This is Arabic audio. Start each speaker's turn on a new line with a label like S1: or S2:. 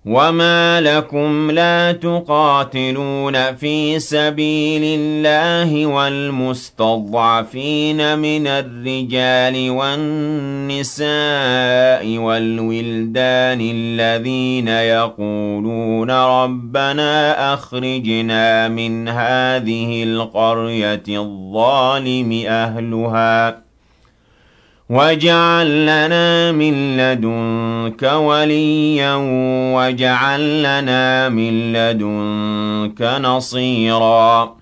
S1: وَمَا لَكُمْ لَا تُقَاتِلُونَ فِي سَبِيلِ اللَّهِ وَالْمُسْتَضْعَفِينَ مِنَ الرِّجَالِ وَالنِّسَاءِ وَالْوِلْدَانِ الَّذِينَ يَقُولُونَ رَبَّنَا أَخْرِجْنَا مِنْ هَٰذِهِ الْقَرْيَةِ الظَّالِمِ أَهْلُهَا وَاجْعَل لَّنَا مِن لَّدُنكَ وَلِيًّا وَاجْعَل لَّنَا مِن لَّدُنكَ نَصِيرًا